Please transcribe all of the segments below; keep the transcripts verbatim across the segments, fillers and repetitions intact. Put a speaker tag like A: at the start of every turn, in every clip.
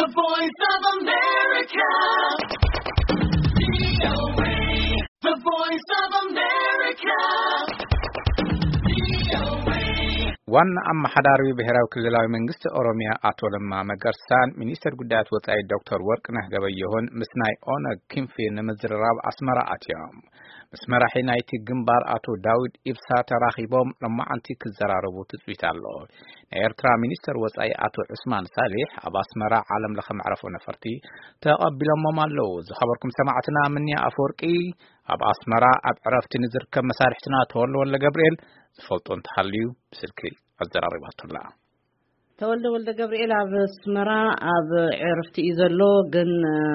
A: The Voice of America. The Voice of America.
B: ዋና አማሐዳሪ ብሔራዊ ክልላዊ መንግስት ኦሮሚያ አቶ ለማ መገርሳን ሚኒስትር ጉዳያት ወጣይ ዶክተር ወርቅነህ ገበየሁን ምስናይ ኦነግ ክንፌ ነመዝራብ አስመራ አትያም መስመራሂ ናይቲ ግንባር አቶ ዳውድ ኢብሳ ተራኺቦም ለማዓንቲ ክዘራረቡ ትጽዊታሎ ኤርትራ ሚኒስትር ወጣይ አቶ ዑስማን ሳሊህ አብ አስመራ ዓለም ለኸ መዕረፎ ነፈርቲ ተቀቢሎም አለው ዝኸበርኩም ሰማዕትና ምንያ አፈወርቂ አብ አስመራ አብ ዕረፍቲ ንዝርከብ መሳርሕትና ተወልደ ወለ ገብርኤል ዝፈልጦን ተሐልዩ ብስልኪ አዘራሪባቱላ
C: ተወልደ ወልደ ገብርኤል አብ አስመራ አብ ዕረፍቲ ይዘሎ ግን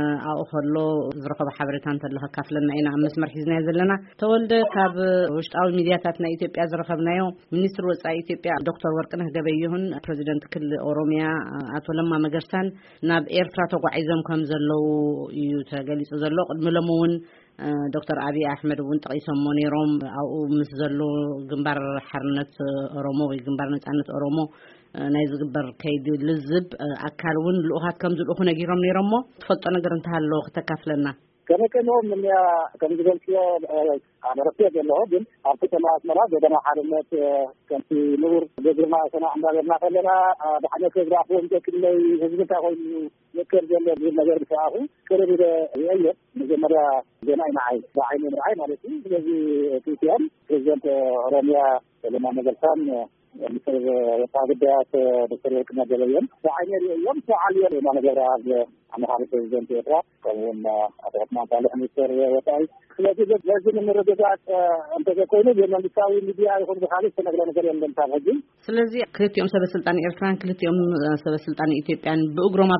C: አውኸሎ ዝረከበ ሓበሬታ እንተለኸ ካፍለና ኢና መስመር ሒዝና ዘለና ተወልደ ካብ ውሽጣዊ ሚድያታትና ኢትዮጵያ ዝረከብናዮ ሚኒስትር ወጻኢ ኢትዮጵያ ዶክተር ወርቅነህ ገበየሁን ፕሬዚደንት ክልል ኦሮሚያ አቶ ለማ መገርሳን ናብ ኤርትራ ተጓዒዞም ከም ዘለው እዩ ተገሊጹ ዘሎ ቅድሚሎምውን ዶክተር አብይ አህመድ ውን ጠቂሶም ሞኔሮም አው ምስ ዘሎ ግንባር ሓርነት ኦሮሞ ወይ ግንባር ነጻነት ኦሮሞ ናይ ዝግበር ከይድ ልዝብ አካል ውን ልኡኻት ከም ዝልኡኹ ነጊሮም ነይሮሞ ትፈልጦ ነገር እንተሃለዎ ከተካፍለና
D: ከመከኖ ምን ያ ከምዝገልጽዮ አመረፍየ ዘሎ ግን አብ ከተማ አስመራ ገደማ ሓርነት ከምቲ ንቡር ገድማ ሰና እንዳገርና ከለና ብሓነት ዝራኽዎም ተክለይ ህዝብታ ኮይኑ يذكر جل بالنجار بتاعه كرر يأيه مجمرة جناي معي بعين معي مالتي الذي في تيام بريزنت روميا لما مجلسان مثل وصاحبات دكتور كنا جليم بعين اليوم فعالية لما نجرا عن هذا بريزنت إطراء كنا أتوقع طالع مستر وطاي لكن لازم الرجال أنت تقولون بأن نساوي ميديا يكون بخالص نقدر نقول أن نتابعهم.
C: سلزي كلت يوم سبب سلطان إيران كلت يوم سبب سلطان إثيوبيا بأجرم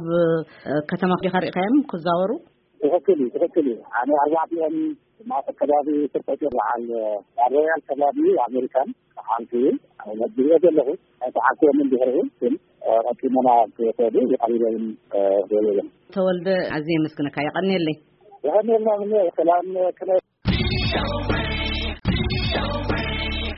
C: كتما في خارج قيم كزاورو.
D: تفكري تفكري أنا أرجع بيوم ما تكلابي تفكر على الريال كلابي أمريكان عن فيه أنا بدي أقول له تعاقد من بهرهم لكن أنا كتابي قريبا من
C: تولد عزيز مسكنك يا قنيلي.
D: يعني ما من كلام كلام